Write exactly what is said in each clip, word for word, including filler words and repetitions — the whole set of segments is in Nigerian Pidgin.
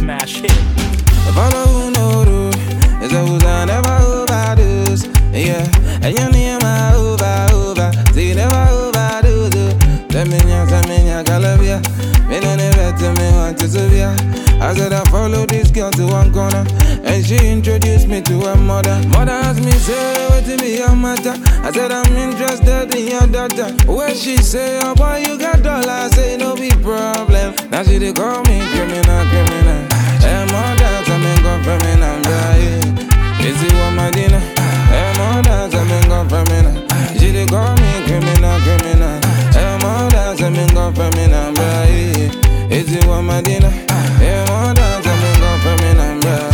smash hit. If I know no do, it's a who's I never overdose. Yeah, and you need my over, over. See, never overdo. Tell me, tell me, Calabia. Me don't ever tell me what to say. I said I follow this girl to one corner, and she introduced me to her mother. Mother asked me, say, what to be your matter? I said I'm interested in your daughter. When she say, oh boy, you got dollars, I say no big problem. Now she they call me criminal, criminal. Hey mother, tell me go feminine, yeah. Is it what my dinner? Hey mother, tell me go feminine. She they call me criminal, criminal. Hey mother, tell me go feminine, yeah. Is it what my dinner? Hey mother, tell me go feminine, yeah.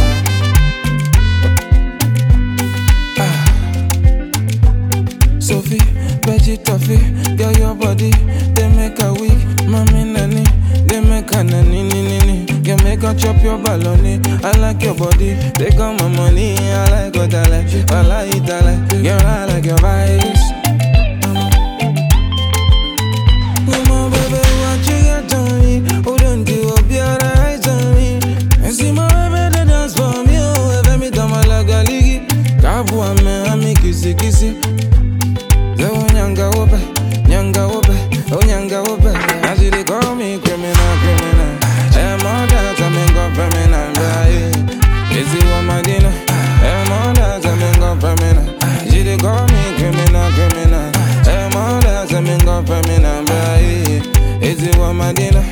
Sophie, veggie toffee, girl your body, they make a weak, mommy nanny, they make a nanny, nini, you make her chop your baloney. I like your body, they got my money, I like what I like, I like it, I like, girl I like your vibes. Come on baby, what you got on me, who don't you up your eyes on me, and see my baby they dance for me, oh, if me tell my like a ligi, kabu ame, ame kissy kissy. Oh nyanga ope, nyanga ope, oh nyanga ope. Now she they call me criminal, criminal. Hey mother, tell me go feminine, yeah. Is it what my dinner? Hey mother, tell me go feminine. She they call me criminal, criminal. Hey mother, tell me go feminine, yeah. Is it what my dinner?